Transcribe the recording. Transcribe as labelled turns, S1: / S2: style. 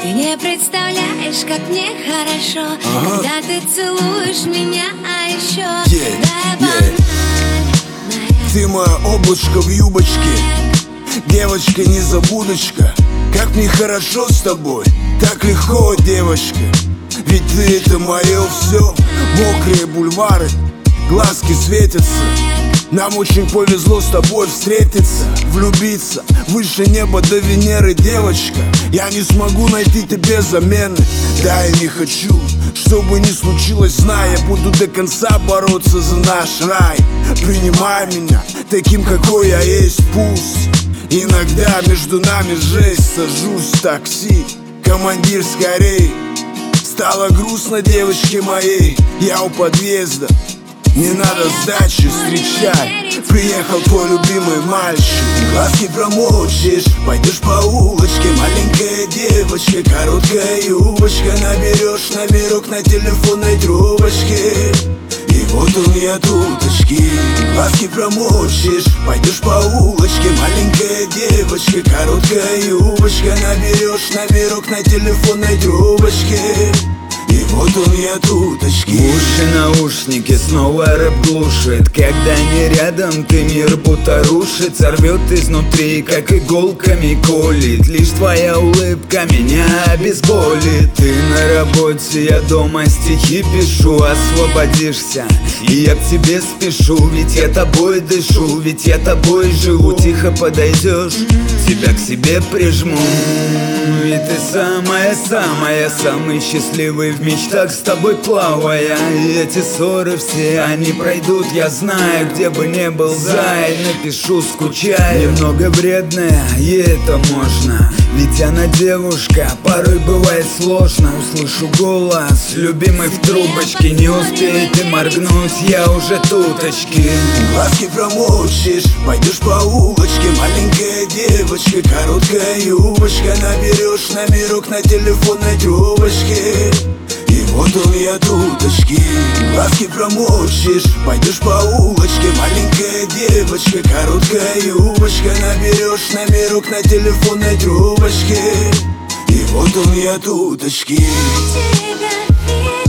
S1: Ты не представляешь, как мне хорошо, когда ты целуешь меня, а еще
S2: Ты мое облачко в юбочке, девочка незабудочка. Как мне хорошо с тобой, так легко, девочка. Ведь ты это мое все. Мокрые бульвары, глазки светятся. Нам очень повезло с тобой встретиться, влюбиться выше неба до Венеры, девочка. Я не смогу найти тебе замены. Да, я не хочу, что бы ни случилось, знай, я буду до конца бороться за наш рай. Принимай меня таким, какой я есть, пусть иногда между нами жесть. Сажусь в такси, командир, скорей. Стало грустно, девочке моей, я у подъезда. Не надо сдачи, встречай, приехал твой любимый мальчик. Глазки промочишь, пойдешь по улочке. Маленькая девочка, короткая юбочка. Наберешь номерок на телефонной трубочке. И вот он я туточки. Глазки промочишь, пойдешь по улочке. Маленькая девочка, короткая юбочка. Наберешь номерок на телефонной трубочке. И вот он я туточки.
S3: Уши, наушники, снова рэп глушит. Когда не рядом, ты мир будто рушит. Сорвет изнутри, как иголками колит. Лишь твоя улыбка меня обезболит. Ты на работе, я дома стихи пишу. Освободишься, и я к тебе спешу. Ведь я тобой дышу, ведь я тобой живу. Тихо подойдешь, тебя к себе прижму. И ты самая-самая, самый счастливый в мечтах с тобой плавая. И эти ссоры все, они пройдут, я знаю. Где бы не был, зай, напишу, скучаю. Немного вредная, и это можно. Ведь она девушка, порой бывает сложно. Услышу голос, любимый в трубочке. Не успеет ты моргнуть, я уже туточки.
S2: Глазки промочишь, пойдешь по улочке. Маленькая девочка, короткая юбочка. Наберешь номерок на телефонной трубочке. И вот он я туточки. Глазки промочишь, пойдешь по улочке. Маленькая девочка, короткая юбочка. Наберешь номерок на телефонной трубочке. И вот он я туточки.
S1: тебя